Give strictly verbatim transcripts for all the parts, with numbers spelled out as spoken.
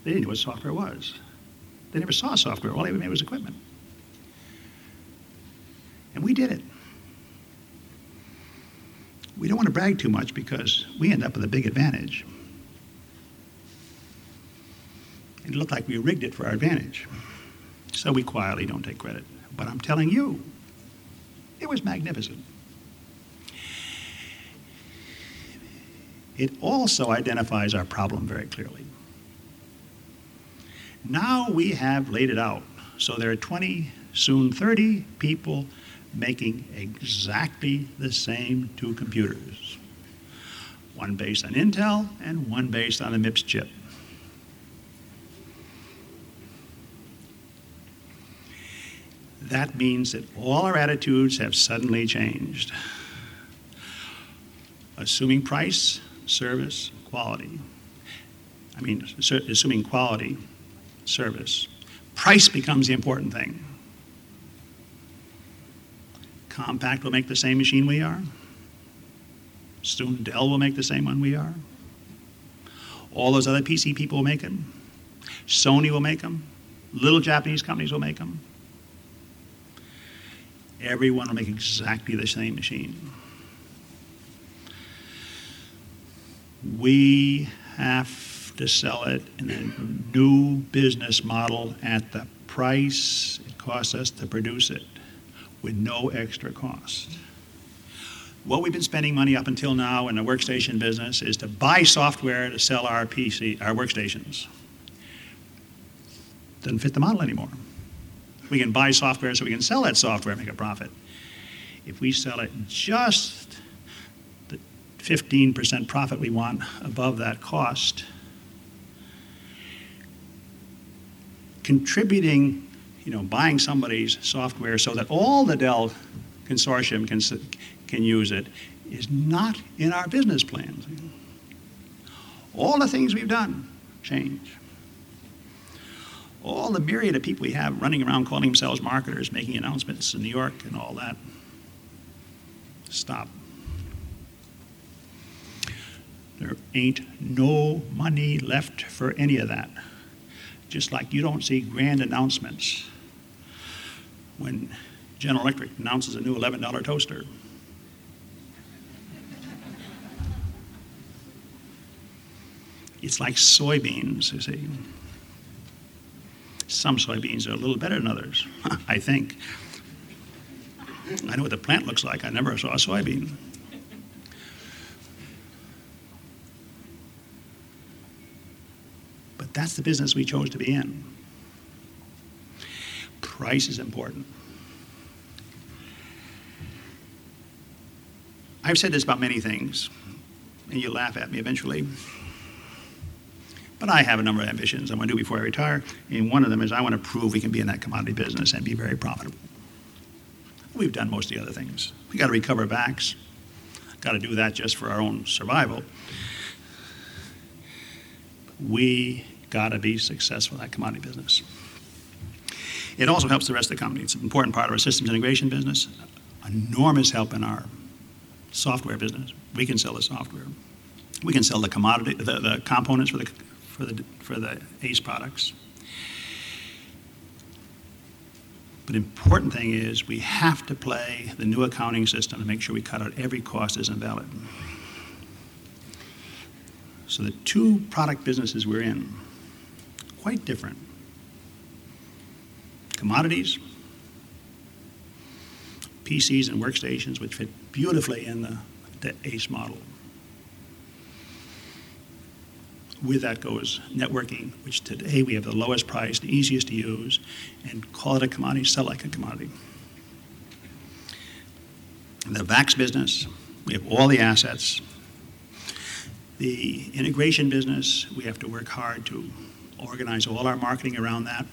They didn't know what software was. They never saw software. All they made was equipment. And we did it. We don't want to brag too much because we end up with a big advantage. It looked like we rigged it for our advantage. So we quietly don't take credit. But I'm telling you, it was magnificent. It also identifies our problem very clearly. Now we have laid it out. So there are twenty, soon thirty people making exactly the same two computers. One based on Intel and one based on the MIPS chip. That means that all our attitudes have suddenly changed. Assuming price, service, quality. I mean, assuming quality, service. Price becomes the important thing. Compaq will make the same machine we are. Soon Dell will make the same one we are. All those other P C people will make them. Sony will make them. Little Japanese companies will make them. Everyone will make exactly the same machine. We have to sell it in a new business model at the price it costs us to produce it, with no extra cost. What we've been spending money up until now in the workstation business is to buy software to sell our P C, our workstations. Doesn't fit the model anymore. We can buy software so we can sell that software and make a profit. If we sell it just the fifteen percent profit we want above that cost, contributing, you know, buying somebody's software so that all the Dell consortium can, can use it is not in our business plans. All the things we've done change. All the myriad of people we have running around calling themselves marketers, making announcements in New York and all that, stop. There ain't no money left for any of that. Just like you don't see grand announcements when General Electric announces a new eleven dollar toaster. It's like soybeans, you see. Some soybeans are a little better than others, I think. I know what the plant looks like. I never saw a soybean. But that's the business we chose to be in. Price is important. I've said this about many things, and you'll laugh at me eventually. But I have a number of ambitions I want to do before I retire, and one of them is I want to prove we can be in that commodity business and be very profitable. We've done most of the other things. We got to recover backs. Got to do that just for our own survival. We got to be successful in that commodity business. It also helps the rest of the company. It's an important part of our systems integration business. Enormous help in our software business. We can sell the software. We can sell the commodity, the, the components for the for the for the ACE products. But the important thing is we have to play the new accounting system to make sure we cut out every cost as invalid. So the two product businesses we're in, quite different. Commodities, P Cs and workstations, which fit beautifully in the, the ACE model. With that goes networking, which today we have the lowest price, the easiest to use, and call it a commodity, sell like a commodity. The VAX business, we have all the assets. The integration business, we have to work hard to organize all our marketing around that,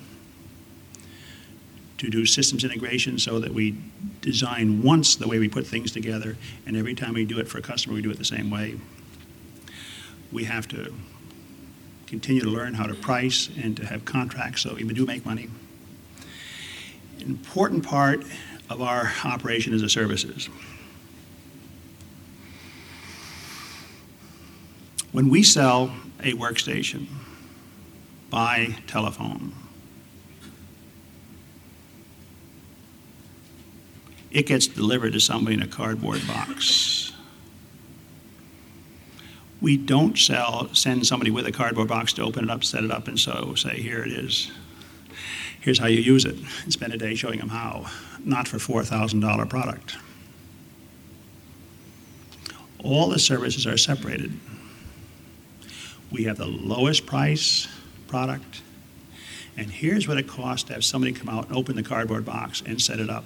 to do systems integration so that we design once the way we put things together, and every time we do it for a customer, we do it the same way. We have to continue to learn how to price and to have contracts so we do make money. An important part of our operation is the services. When we sell a workstation, by telephone. It gets delivered to somebody in a cardboard box. We don't sell, send somebody with a cardboard box to open it up, set it up, and so say, here it is. Here's how you use it. And spend a day showing them how. Not for four thousand dollars product. All the services are separated. We have the lowest price product, and here's what it costs to have somebody come out and open the cardboard box and set it up.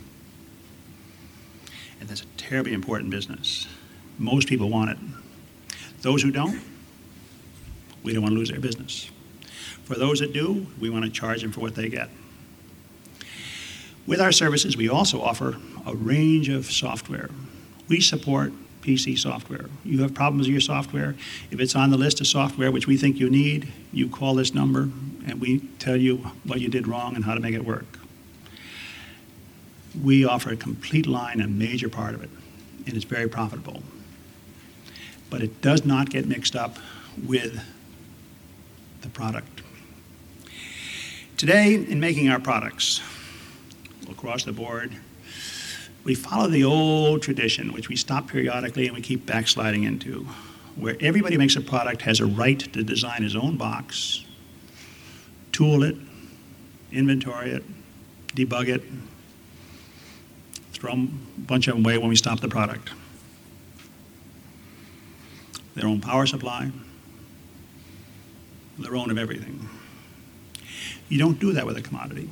And that's a terribly important business. Most people want it. Those who don't, we don't want to lose their business. For those that do, we want to charge them for what they get. With our services, we also offer a range of software. We support P C software. You have problems with your software, if it's on the list of software which we think you need, you call this number and we tell you what you did wrong and how to make it work. We offer a complete line, a major part of it, and it's very profitable. But it does not get mixed up with the product. Today, in making our products, across the board, we follow the old tradition, which we stop periodically and we keep backsliding into, where everybody who makes a product has a right to design his own box, tool it, inventory it, debug it, throw a bunch of them away when we stop the product. Their own power supply, their own of everything. You don't do that with a commodity.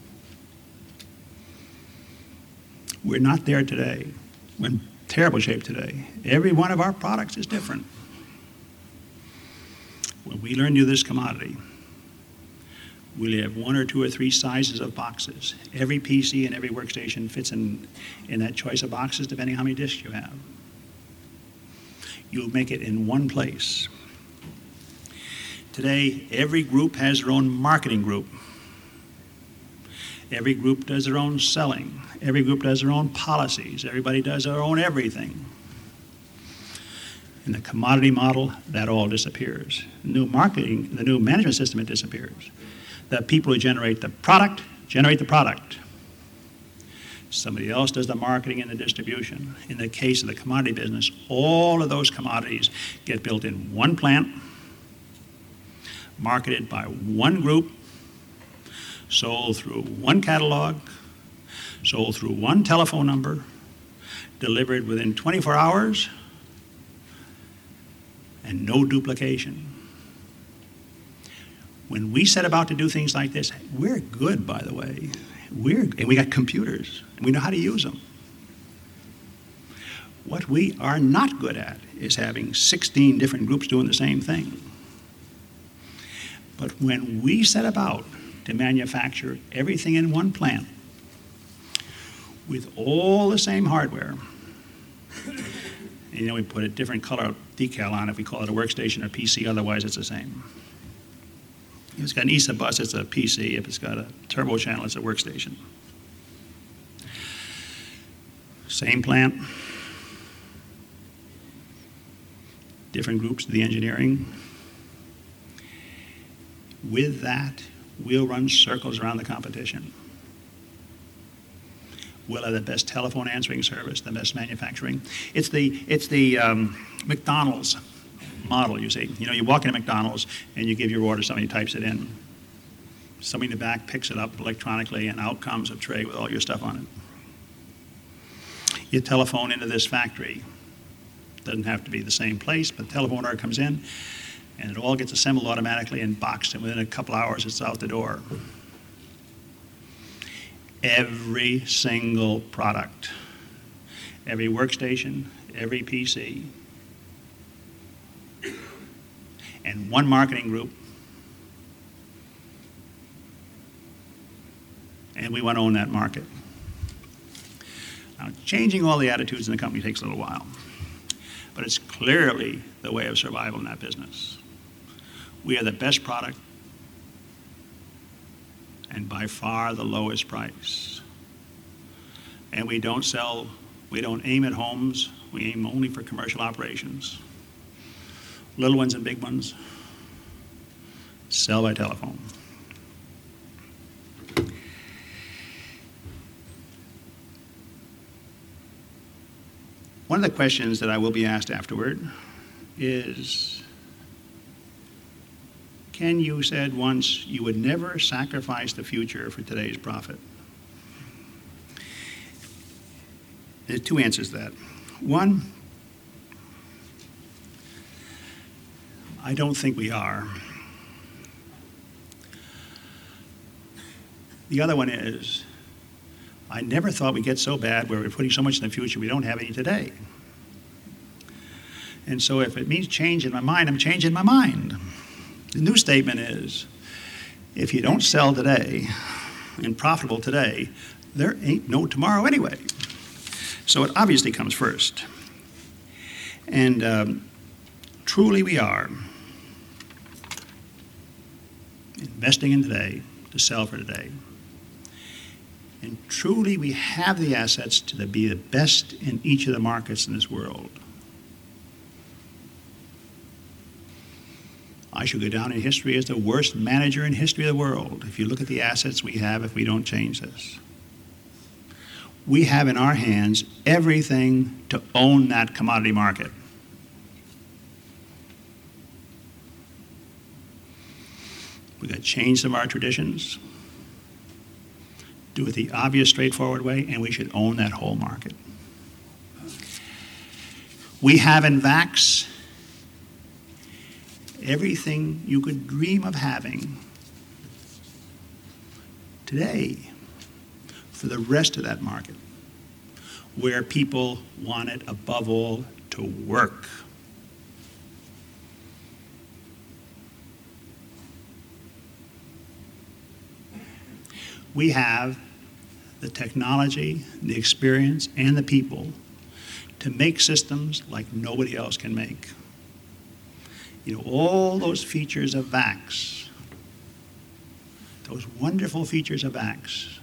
We're not there today. We're in terrible shape today. Every one of our products is different. When we learn to do this commodity, we'll have one or two or three sizes of boxes. Every P C and every workstation fits in, in that choice of boxes depending on how many disks you have. You'll make it in one place. Today, every group has their own marketing group. Every group does their own selling. Every group does their own policies. Everybody does their own everything. In the commodity model, that all disappears. The new marketing, the new management system, it disappears. The people who generate the product generate the product. Somebody else does the marketing and the distribution. In the case of the commodity business, all of those commodities get built in one plant, marketed by one group, sold through one catalog, sold through one telephone number, delivered within twenty-four hours, and no duplication. When we set about to do things like this, we're good, by the way. We're, and we got computers, and we know how to use them. What we are not good at is having sixteen different groups doing the same thing. But when we set about to manufacture everything in one plant with all the same hardware, and, you know, we put a different color decal on if we call it a workstation or P C, otherwise it's the same. If it's got an E S A bus, it's a P C. If it's got a turbo channel, it's a workstation. Same plant, different groups of the engineering. With that, we'll run circles around the competition. We'll have the best telephone answering service, the best manufacturing. It's the, it's the um, McDonald's model, you see. You know, you walk into McDonald's and you give your order, somebody types it in. Somebody in the back picks it up electronically and out comes a tray with all your stuff on it. You telephone into this factory. Doesn't have to be the same place, but the telephone order comes in and it all gets assembled automatically and boxed, and within a couple hours it's out the door. Every single product, every workstation, every P C, and one marketing group, and we want to own that market. Now, changing all the attitudes in the company takes a little while, but it's clearly the way of survival in that business. We are the best product and by far the lowest price. And we don't sell, we don't aim at homes, we aim only for commercial operations. Little ones and big ones, sell by telephone. One of the questions that I will be asked afterward is, Ken, you said once you would never sacrifice the future for today's profit. There are two answers to that. One, I don't think we are. The other one is, I never thought we'd get so bad where we're putting so much in the future we don't have any today. And so if it means changing my mind, I'm changing my mind. The new statement is, if you don't sell today and profitable today, there ain't no tomorrow anyway. So it obviously comes first. And um, truly we are investing in today to sell for today. And truly we have the assets to be the best in each of the markets in this world. I should go down in history as the worst manager in history of the world if you look at the assets we have if we don't change this. We have in our hands everything to own that commodity market. We've got to change some of our traditions, do it the obvious, straightforward way, and we should own that whole market. We have in VAX everything you could dream of having today for the rest of that market, where people want it above all to work. We have the technology, the experience, and the people to make systems like nobody else can make. You know, all those features of VAX, those wonderful features of VAX,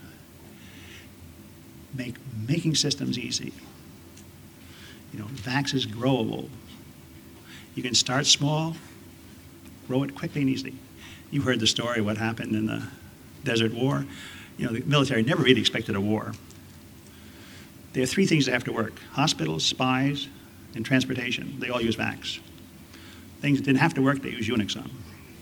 make making systems easy. You know, VAX is growable. You can start small, grow it quickly and easily. You heard the story of what happened in the Desert War. You know, the military never really expected a war. There are three things that have to work: hospitals, spies, and transportation. They all use VAX. Things that didn't have to work, they use Unix on.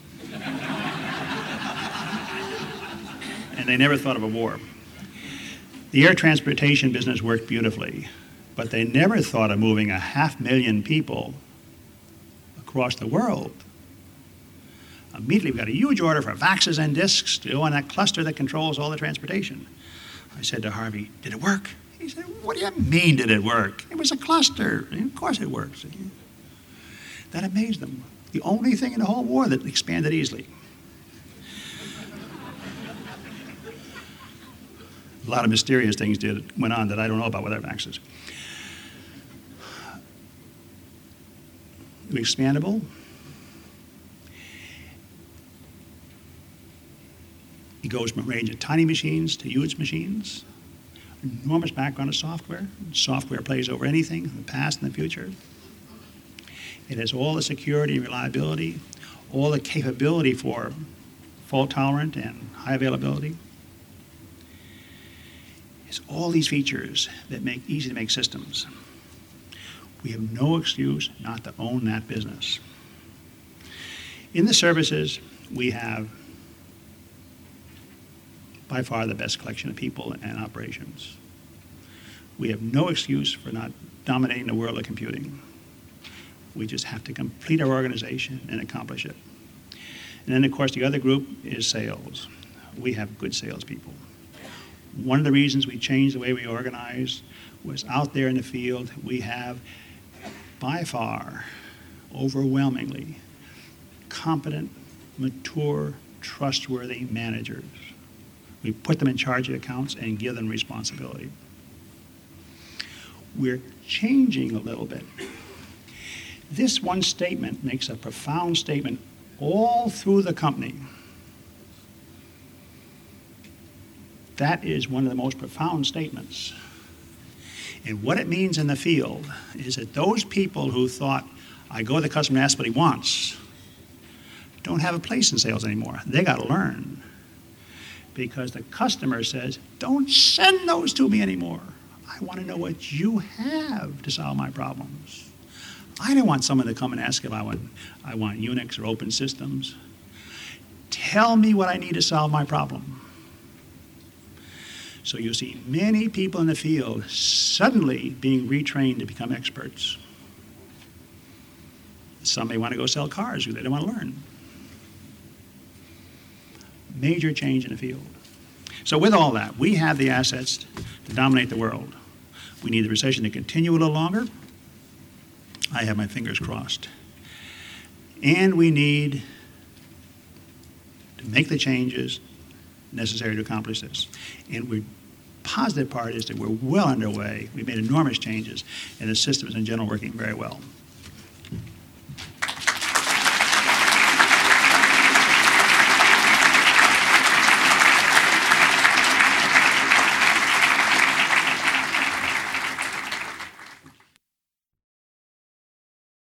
And they never thought of a war. The air transportation business worked beautifully, but they never thought of moving a half million people across the world. Immediately, we got a huge order for VAXes and disks to go on that cluster that controls all the transportation. I said to Harvey, did it work? He said, what do you mean, did it work? It was a cluster. Of course it works. That amazed them. The only thing in the whole war that expanded easily. A lot of mysterious things did went on that I don't know about with our VAXes. Expandable. It goes from a range of tiny machines to huge machines. Enormous background of software. Software plays over anything in the past and the future. It has all the security and reliability, all the capability for fault tolerant and high availability. It's all these features that make easy to make systems. We have no excuse not to own that business. In the services, we have by far the best collection of people and operations. We have no excuse for not dominating the world of computing. We just have to complete our organization and accomplish it. And then, of course, the other group is sales. We have good salespeople. One of the reasons we changed the way we organize was out there in the field, we have by far, overwhelmingly, competent, mature, trustworthy managers. We put them in charge of accounts and give them responsibility. We're changing a little bit. This one statement makes a profound statement all through the company. That is one of the most profound statements. And what it means in the field is that those people who thought, I go to the customer and ask what he wants, don't have a place in sales anymore. They got to learn. Because the customer says, don't send those to me anymore. I want to know what you have to solve my problems. I don't want someone to come and ask if I want, I want Unix or open systems. Tell me what I need to solve my problem. So you'll see many people in the field suddenly being retrained to become experts. Some may want to go sell cars because they don't want to learn. Major change in the field. So with all that, we have the assets to dominate the world. We need the recession to continue a little longer. I have my fingers crossed. And we need to make the changes necessary to accomplish this. And the positive part is that we're well underway. We've made enormous changes, and the system is in general working very well.